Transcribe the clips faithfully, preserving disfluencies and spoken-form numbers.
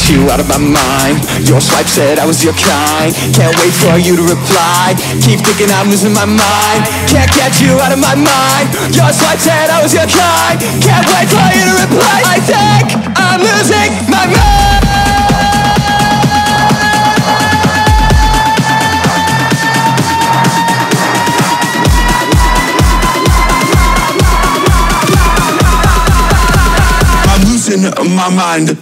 get you out of my mind. Your swipe said I was your kind. Can't wait for you to reply. Keep thinking I'm losing my mind. Can't get you out of my mind. Your swipe said I was your kind. Can't wait for you to reply. I think I'm losing my mind. I'm losing my mind.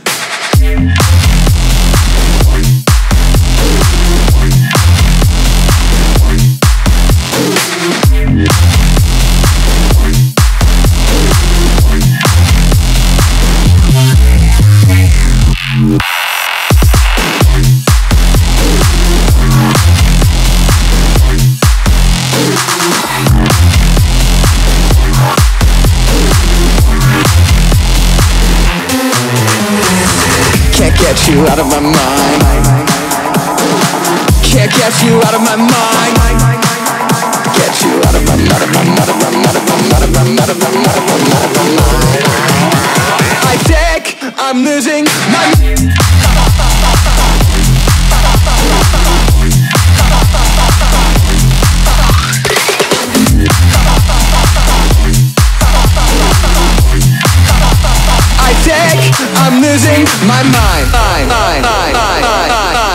Can't get you out of my mind. Can't get you out of my mind. Get you out of my, out of my, out of my, out of my, out of my, out of my, out of my, out of my mind. I think I'm losing my mind. I think I'm losing my mind. mind, mind, mind, mind, mind,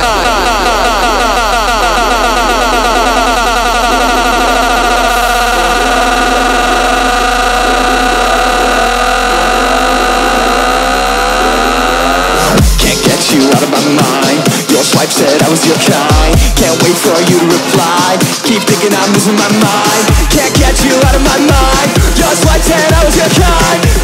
Can't get you out of my mind. Your swipe said I was your kind. Can't wait for you to reply. Keep thinking I'm losing my mind. Can't get you out of my mind. Your swipe said I was your kind.